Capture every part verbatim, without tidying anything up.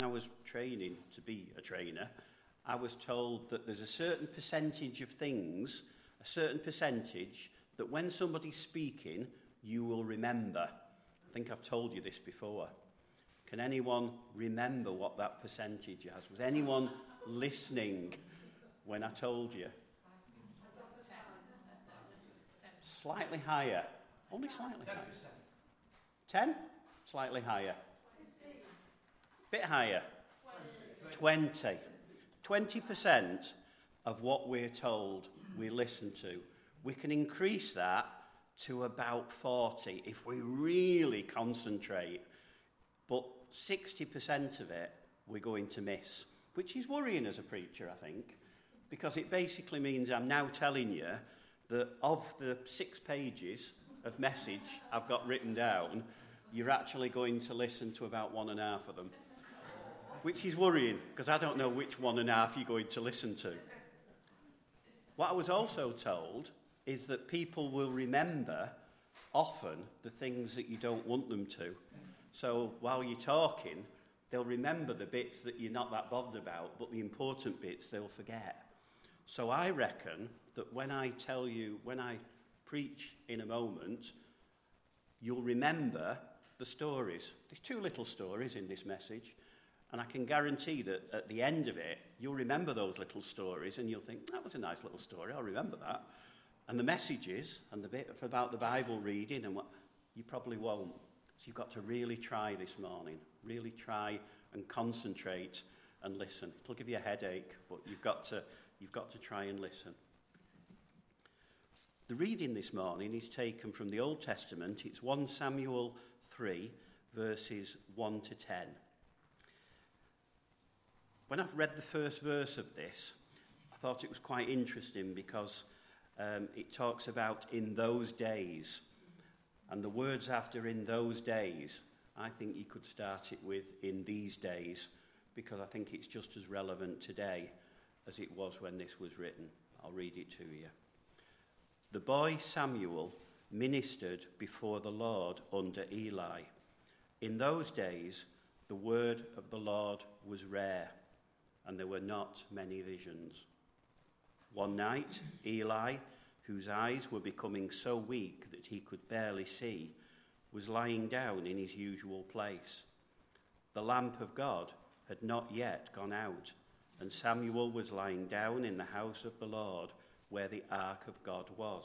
I was training to be a trainer, I was told that there's a certain percentage of things, a certain percentage, that when somebody's speaking, you will remember. I think I've told you this before. Can anyone remember what that percentage is? Was anyone listening when I told you? Slightly higher. Only slightly higher. Ten? Slightly higher. Bit higher. Twenty. Twenty percent of what we're told we listen to. We can increase that to about forty if we really concentrate. But sixty percent of it we're going to miss, which is worrying as a preacher, I think, because it basically means I'm now telling you that of the six pages of message I've got written down, you're actually going to listen to about one and a half of them, which is worrying because I don't know which one and a half you're going to listen to. What I was also told is that people will remember often the things that you don't want them to. So while you're talking, they'll remember the bits that you're not that bothered about, but the important bits they'll forget. So I reckon that when I tell you, when I preach in a moment, you'll remember the stories. There's two little stories in this message, and I can guarantee that at the end of it, you'll remember those little stories, and you'll think, that was a nice little story, I'll remember that. And the messages, and the bit about the Bible reading, and what you probably won't. So you've got to really try this morning, really try and concentrate and listen. It'll give you a headache, but you've got to, you've got to try and listen. The reading this morning is taken from the Old Testament. It's First Samuel three, verses one to ten. When I've read the first verse of this, I thought it was quite interesting because um, it talks about in those days. And the words after in those days, I think you could start it with in these days, because I think it's just as relevant today as it was when this was written. I'll read it to you. The boy Samuel ministered before the Lord under Eli. In those days, the word of the Lord was rare, and there were not many visions. One night, Eli, whose eyes were becoming so weak that he could barely see, was lying down in his usual place. The lamp of God had not yet gone out, and Samuel was lying down in the house of the Lord, where the ark of God was.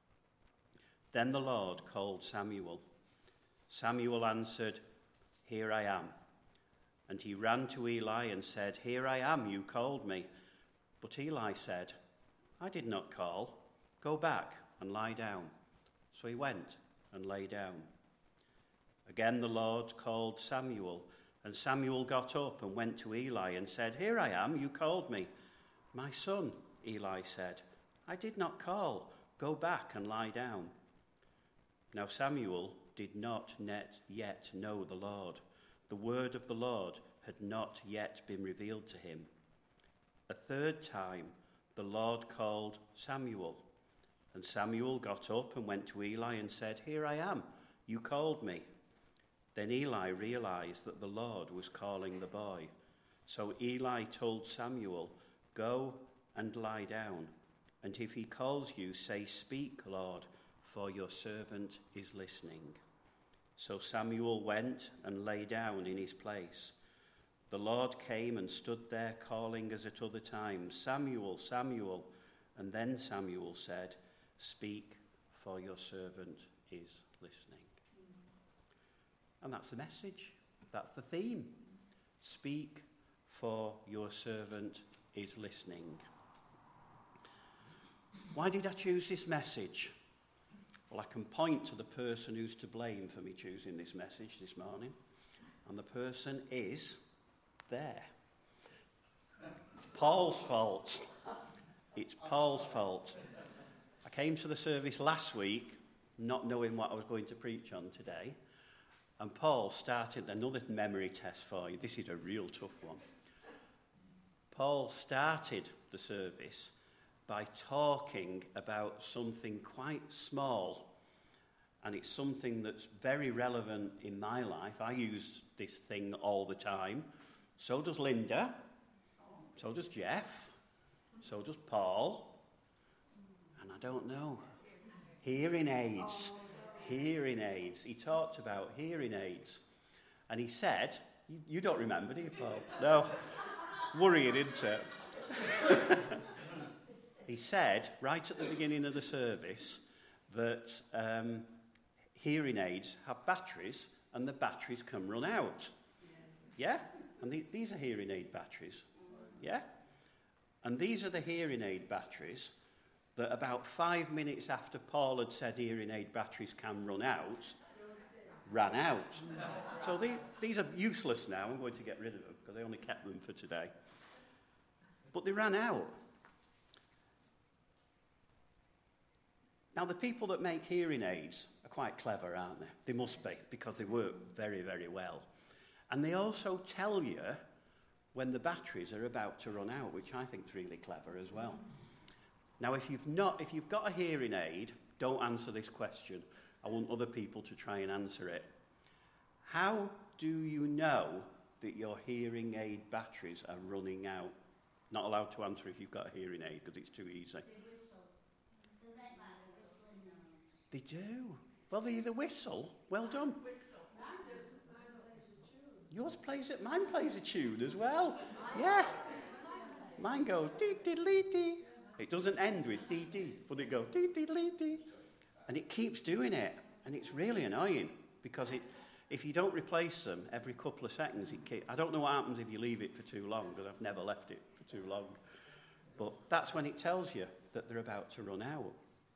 Then the Lord called Samuel. Samuel answered, "Here I am." And he ran to Eli and said, "Here I am, you called me." But Eli said, "I did not call. Go back and lie down." So he went and lay down. Again the Lord called Samuel, and Samuel got up and went to Eli and said, "Here I am, you called me." "My son," Eli said, "I did not call. Go back and lie down." Now Samuel did not yet know the Lord. The word of the Lord had not yet been revealed to him. A third time the Lord called Samuel. And Samuel got up and went to Eli and said, "Here I am, you called me." Then Eli realized that the Lord was calling the boy. So Eli told Samuel, "Go and lie down, and if he calls you, say, 'Speak, Lord, for your servant is listening.'" So Samuel went and lay down in his place. The Lord came and stood there calling as at other times, "Samuel, Samuel." And then Samuel said, "Speak, for your servant is listening." And that's the message. That's the theme. Speak, for your servant is listening. Why did I choose this message? Well, I can point to the person who's to blame for me choosing this message this morning. And the person is there. Paul's fault. It's Paul's fault. I came to the service last week not knowing what I was going to preach on today. And Paul started another memory test for you. This is a real tough one. Paul started the service by talking about something quite small. And it's something that's very relevant in my life. I use this thing all the time. So does Linda. So does Jeff. So does Paul. And I don't know. Hearing aids. Hearing aids. He talked about hearing aids. And he said, you, you don't remember, do you, Paul? No. Worrying, isn't it? He said, right at the beginning of the service, that um, hearing aids have batteries and the batteries can run out. Yeah? And the, these are hearing aid batteries. Yeah? And these are the hearing aid batteries that about five minutes after Paul had said hearing aid batteries can run out, ran out. So they, these are useless now. I'm going to get rid of them because I only kept them for today. But they ran out. Now, the people that make hearing aids are quite clever, aren't they? They must be, because they work very, very well. And they also tell you when the batteries are about to run out, which I think is really clever as well. Now, if you've not, if you've got a hearing aid, don't answer this question. I want other people to try and answer it. How do you know that your hearing aid batteries are running out? Not allowed to answer if you've got a hearing aid, because it's too easy. They do. Well, they either whistle. Well done. Yours plays it. Mine plays a tune as well. Yeah. Mine goes dee dee dee dee. It doesn't end with dee dee, but it goes dee dee dee dee, and it keeps doing it, and it's really annoying because it. If you don't replace them every couple of seconds, it keep, I don't know what happens if you leave it for too long, because I've never left it for too long. But that's when it tells you that they're about to run out.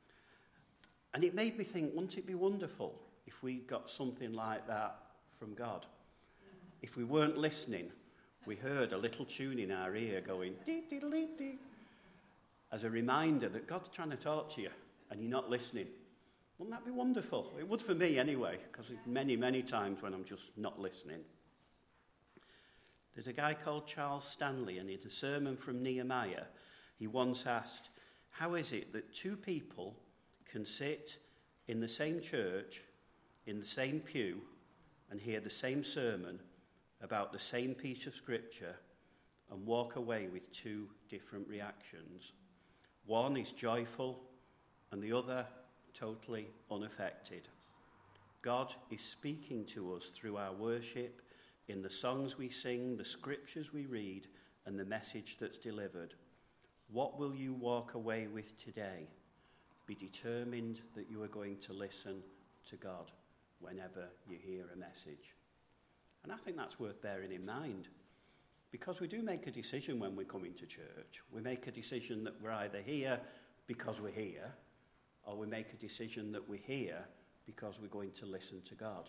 And it made me think, wouldn't it be wonderful if we got something like that from God? If we weren't listening, we heard a little tune in our ear going, dee dee dee dee, as a reminder that God's trying to talk to you and you're not listening. Wouldn't that be wonderful? It would for me anyway, because many, many times when I'm just not listening. There's a guy called Charles Stanley, and in a sermon from Nehemiah, he once asked, how is it that two people can sit in the same church, in the same pew, and hear the same sermon about the same piece of scripture and walk away with two different reactions? One is joyful, and the other totally unaffected. God is speaking to us through our worship, in the songs we sing, the scriptures we read, and the message that's delivered. What will you walk away with today? Be determined that you are going to listen to God whenever you hear a message. And I think that's worth bearing in mind, because we do make a decision when we come into church. We make a decision that we're either here because we're here, or we make a decision that we're here because we're going to listen to God.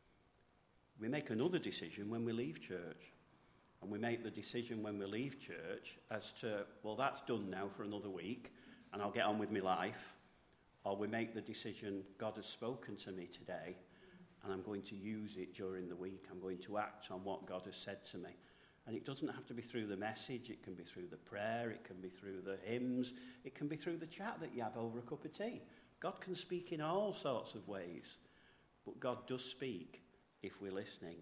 We make another decision when we leave church. And we make the decision when we leave church as to, well, that's done now for another week, and I'll get on with my life. Or we make the decision, God has spoken to me today, and I'm going to use it during the week. I'm going to act on what God has said to me. And it doesn't have to be through the message. It can be through the prayer. It can be through the hymns. It can be through the chat that you have over a cup of tea. God can speak in all sorts of ways. But God does speak if we're listening.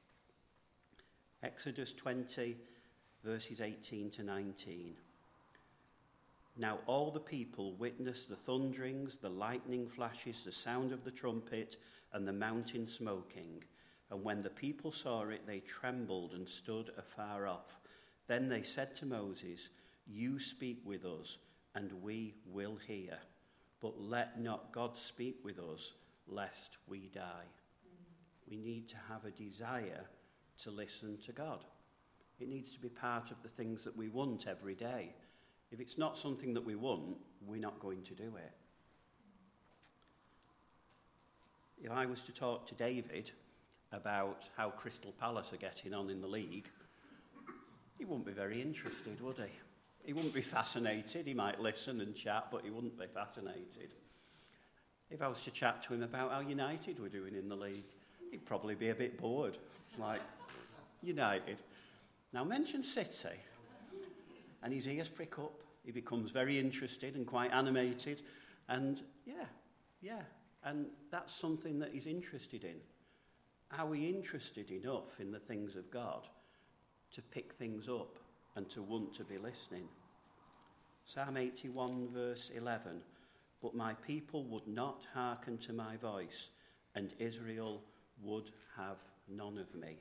Exodus twenty, verses eighteen to nineteen. Now all the people witnessed the thunderings, the lightning flashes, the sound of the trumpet, and the mountain smoking. And when the people saw it, they trembled and stood afar off. Then they said to Moses, you speak with us, and we will hear. But let not God speak with us, lest we die. Mm. We need to have a desire to listen to God. It needs to be part of the things that we want every day. If it's not something that we want, we're not going to do it. If I was to talk to David about how Crystal Palace are getting on in the league, he wouldn't be very interested, would he? He wouldn't be fascinated. He might listen and chat, but he wouldn't be fascinated. If I was to chat to him about how United were doing in the league, he'd probably be a bit bored. Like, United. Now mention City, and his ears prick up. He becomes very interested and quite animated. And yeah, yeah. And that's something that he's interested in. Are we interested enough in the things of God to pick things up and to want to be listening. Psalm eighty-one verse eleven, but my people would not hearken to my voice, and Israel would have none of me.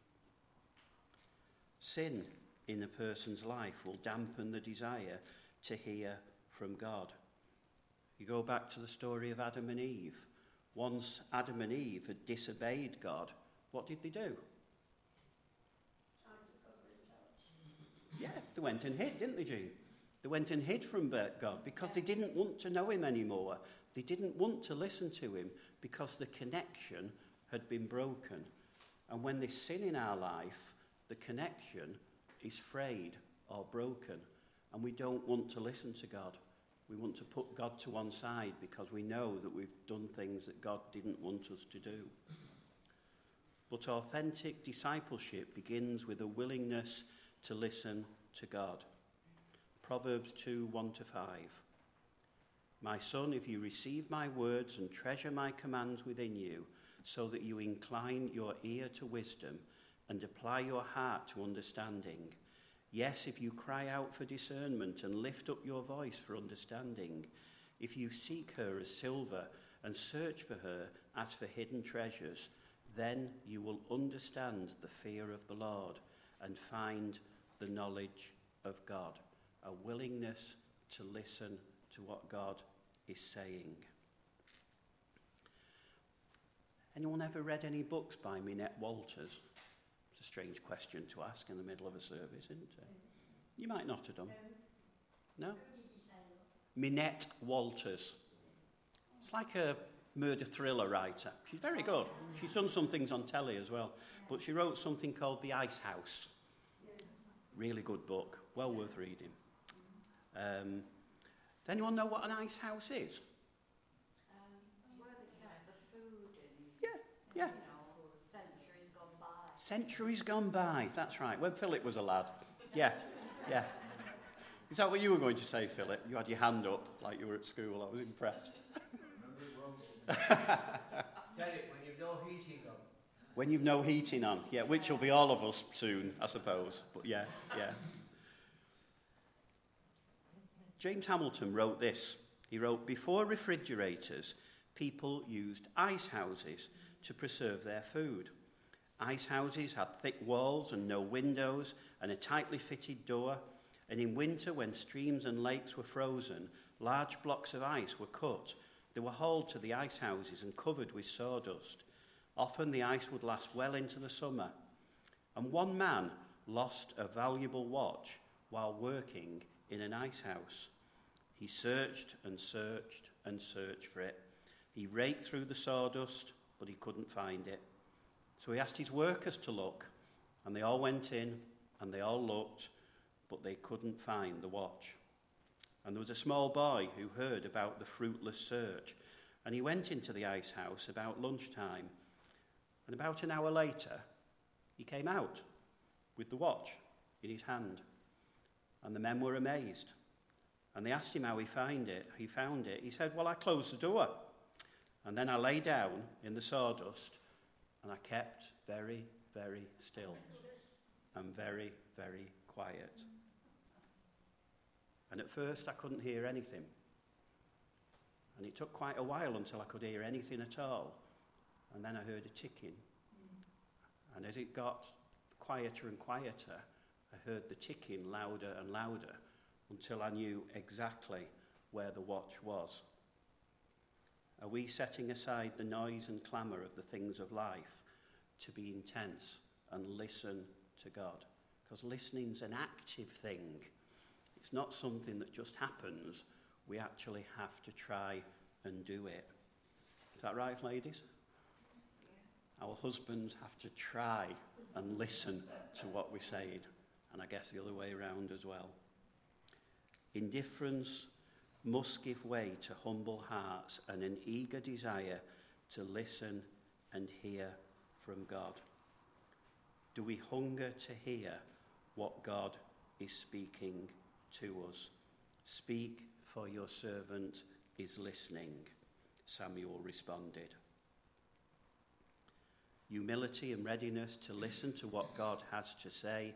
Sin in a person's life will dampen the desire to hear from God. You go back to the story of Adam and Eve. Once Adam and Eve had disobeyed God, what did they do? Yeah, they went and hid, didn't they, Jean? They went and hid from God because they didn't want to know him anymore. They didn't want to listen to him because the connection had been broken. And when there's sin in our life, the connection is frayed or broken, and we don't want to listen to God. We want to put God to one side because we know that we've done things that God didn't want us to do. But authentic discipleship begins with a willingness to listen to God. Proverbs two, one to five. My son, if you receive my words and treasure my commands within you, so that you incline your ear to wisdom and apply your heart to understanding. Yes, if you cry out for discernment and lift up your voice for understanding, if you seek her as silver and search for her as for hidden treasures, then you will understand the fear of the Lord and find the knowledge of God. A willingness to listen to what God is saying. Anyone ever read any books by Minette Walters? It's a strange question to ask in the middle of a service, isn't it? You might not have done. No? Minette Walters. It's like a murder thriller writer. She's very good. She's done some things on telly as well. But she wrote something called The Ice House. Really good book. Well worth reading. Um, does anyone know what an ice house is? Um, where they kept the food in, Yeah, yeah. you know, centuries gone by. Centuries gone by, that's right. When Philip was a lad. Yeah, yeah. Is that what you were going to say, Philip? You had your hand up like you were at school. I was impressed. Get it when you've no heating on. When you've no heating on. Yeah, which will be all of us soon, I suppose. But yeah, yeah. James Hamilton wrote this. He wrote, before refrigerators, people used ice houses to preserve their food. Ice houses had thick walls and no windows and a tightly fitted door. And in winter, when streams and lakes were frozen, large blocks of ice were cut. They were hauled to the ice houses and covered with sawdust. Often the ice would last well into the summer. And one man lost a valuable watch while working in an ice house. He searched and searched and searched for it. He raked through the sawdust, but he couldn't find it. So he asked his workers to look, and they all went in and they all looked, but they couldn't find the watch. And there was a small boy who heard about the fruitless search, and he went into the ice house about lunchtime. And about an hour later, he came out with the watch in his hand. And the men were amazed. And they asked him how he found it. He found it. He said, well, I closed the door. And then I lay down in the sawdust, and I kept very, very still and very, very quiet. And at first, I couldn't hear anything. And it took quite a while until I could hear anything at all. And then I heard a ticking. And as it got quieter and quieter, I heard the ticking louder and louder until I knew exactly where the watch was. Are we setting aside the noise and clamour of the things of life to be intense and listen to God? Because listening's an active thing. It's not something that just happens. We actually have to try and do it. Is that right, ladies? Our husbands have to try and listen to what we're saying. And I guess the other way around as well. Indifference must give way to humble hearts and an eager desire to listen and hear from God. Do we hunger to hear what God is speaking to us? Speak, for your servant is listening, Samuel responded. Humility and readiness to listen to what God has to say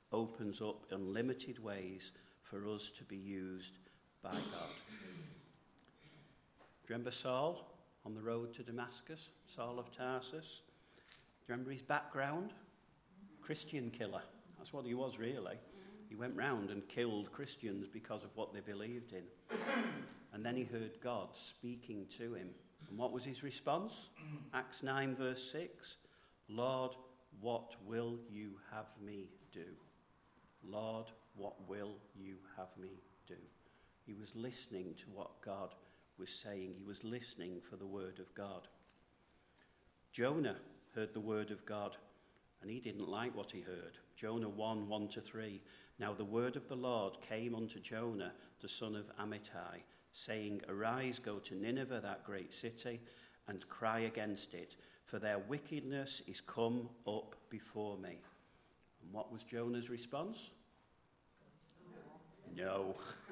opens up unlimited ways for us to be used by God. Do you remember Saul on the road to Damascus? Saul of Tarsus? Do you remember his background? Christian killer. That's what he was, really. He went round and killed Christians because of what they believed in. And then he heard God speaking to him. And what was his response? Acts nine verse six. Lord, what will you have me do? Lord, what will you have me do? He was listening to what God was saying. He was listening for the word of God. Jonah heard the word of God, and he didn't like what he heard. Jonah one, one to three. Now the word of the Lord came unto Jonah, the son of Amittai, saying, Arise, go to Nineveh, that great city, and cry against it, for their wickedness is come up before me. And what was Jonah's response? No.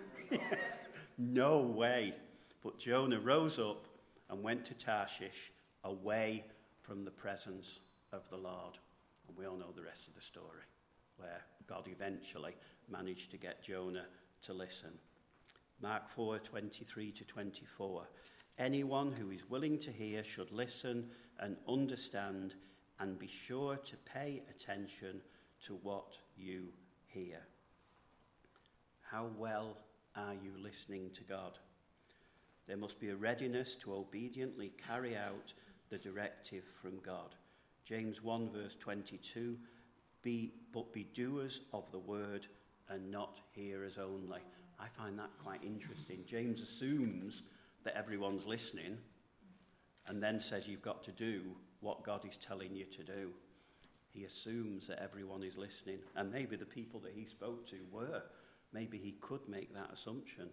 No way. But Jonah rose up and went to Tarshish, away from the presence of the Lord. And we all know the rest of the story, where God eventually managed to get Jonah to listen. Mark four, twenty-three to twenty-four. Anyone who is willing to hear should listen and understand, and be sure to pay attention to what you hear. How well are you listening to God? There must be a readiness to obediently carry out the directive from God. James one verse twenty-two, be, but be doers of the word and not hearers only. I find that quite interesting. James assumes that everyone's listening and then says you've got to do what God is telling you to do. He assumes that everyone is listening, and maybe the people that he spoke to were. Maybe he could make that assumption.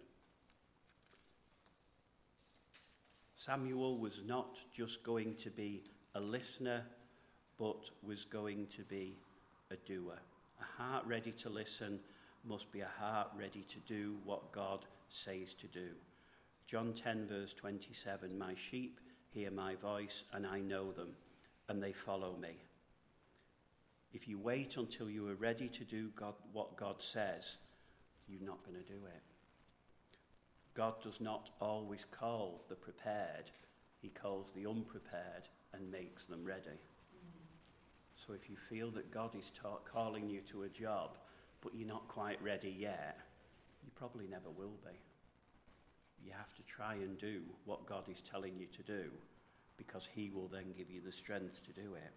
Samuel was not just going to be a listener, but was going to be a doer. A heart ready to listen must be a heart ready to do what God says to do. John ten verse twenty-seven, my sheep hear my voice, and I know them, and they follow me. If you wait until you are ready to do God, what God says, you're not going to do it. God does not always call the prepared. He calls the unprepared and makes them ready. So if you feel that God is ta- calling you to a job, but you're not quite ready yet, you probably never will be. You have to try and do what God is telling you to do, because he will then give you the strength to do it.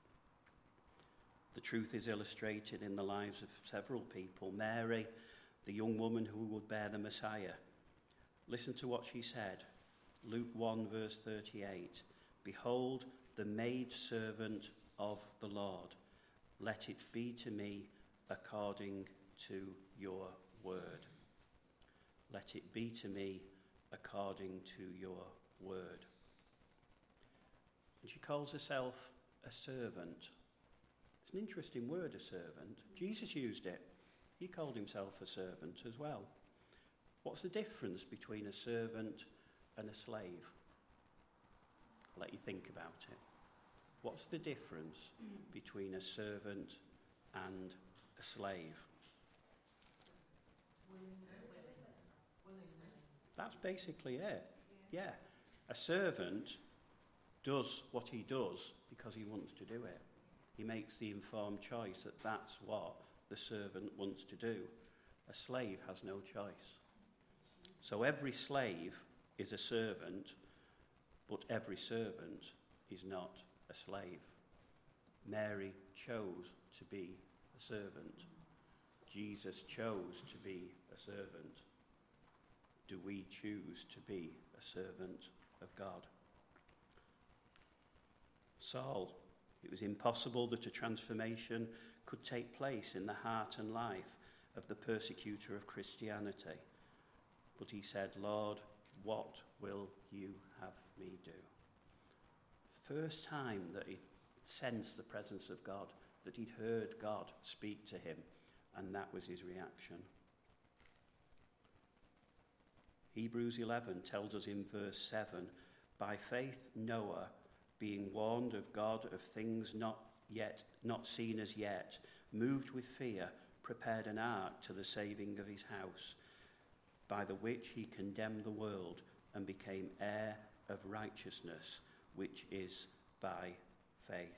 The truth is illustrated in the lives of several people. Mary, the young woman who would bear the Messiah. Listen to what she said. Luke one verse thirty-eight. Behold, the maidservant of the Lord. Let it be to me according to your word. Let it be to me according to your word. And she calls herself a servant. It's an interesting word, a servant. Jesus used it. He called himself a servant as well. What's the difference between a servant and a slave? I'll let you think about it. What's the difference between a servant and a slave? That's basically it. Yeah. A servant does what he does because he wants to do it. He makes the informed choice that that's what the servant wants to do. A slave has no choice. So every slave is a servant, but every servant is not a slave. Mary chose to be a servant. Jesus chose to be a servant. Do we choose to be a servant of God? Saul, it was impossible that a transformation could take place in the heart and life of the persecutor of Christianity. But he said, Lord, what will you have me do? First time that he sensed the presence of God, that he'd heard God speak to him, and that was his reaction. Hebrews eleven tells us in verse seven, by faith Noah, being warned of God of things not yet, not seen as yet, moved with fear, prepared an ark to the saving of his house, by the which he condemned the world and became heir of righteousness, which is by faith.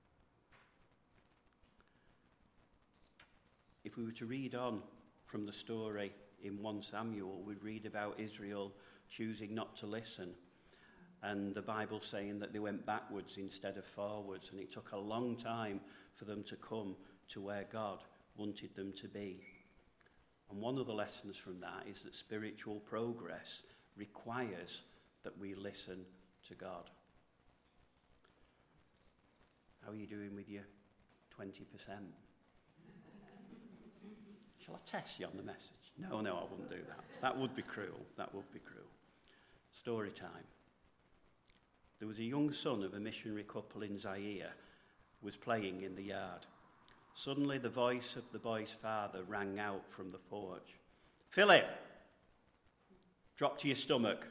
If we were to read on from the story in First Samuel, we'd read about Israel choosing not to listen, and the Bible saying that they went backwards instead of forwards, and it took a long time for them to come to where God wanted them to be. And one of the lessons from that is that spiritual progress requires that we listen to God. How are you doing with your twenty percent? Shall I test you on the message? No, no, I wouldn't do that. That would be cruel. That would be cruel. Story time. There was a young son of a missionary couple in Zaire who was playing in the yard. Suddenly the voice of the boy's father rang out from the porch. "Philip, drop to your stomach."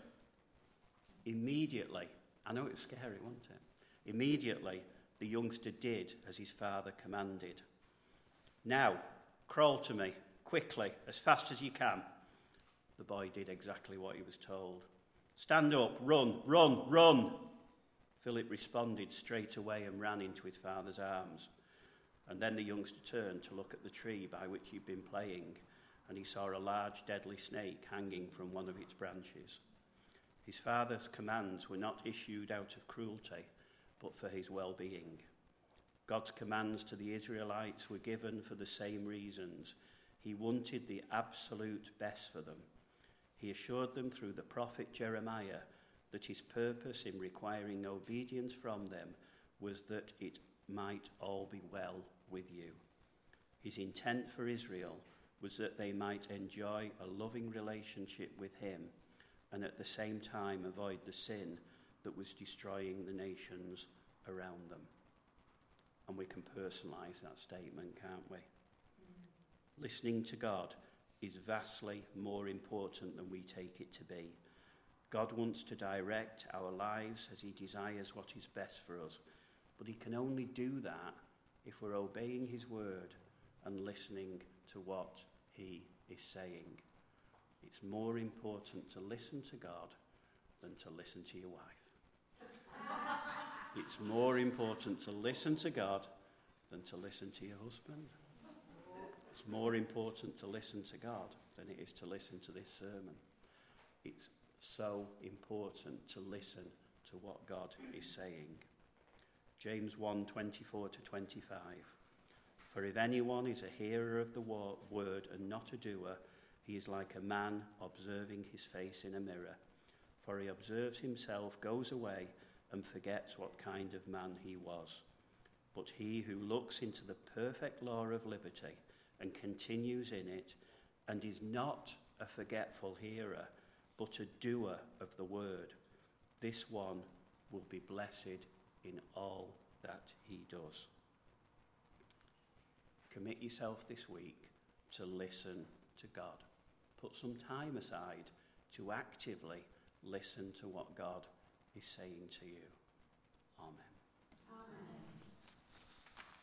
Immediately, I know it was scary, wasn't it? Immediately, the youngster did as his father commanded. "Now, crawl to me, quickly, as fast as you can." The boy did exactly what he was told. "Stand up, run, run, run." Philip responded straight away and ran into his father's arms. And then the youngster turned to look at the tree by which he'd been playing, and he saw a large deadly snake hanging from one of its branches. His father's commands were not issued out of cruelty, but for his well-being. God's commands to the Israelites were given for the same reasons. He wanted the absolute best for them. He assured them through the prophet Jeremiah that his purpose in requiring obedience from them was that it might all be well with you. His intent for Israel was that they might enjoy a loving relationship with him and at the same time avoid the sin that was destroying the nations around them. And we can personalise that statement, can't we? Mm-hmm. Listening to God is vastly more important than we take it to be. God wants to direct our lives as he desires what is best for us, but he can only do that if we're obeying his word and listening to what he is saying. It's more important to listen to God than to listen to your wife. It's more important to listen to God than to listen to your husband. It's more important to listen to God than it is to listen to this sermon. It's so important to listen to what God is saying. James one, twenty-four to twenty-five. For if anyone is a hearer of the word and not a doer, he is like a man observing his face in a mirror. For he observes himself, goes away, and forgets what kind of man he was. But he who looks into the perfect law of liberty and continues in it, and is not a forgetful hearer, but a doer of the word, this one will be blessed in all that he does. Commit yourself this week to listen to God. Put some time aside to actively listen to what God is saying to you. Amen. Amen.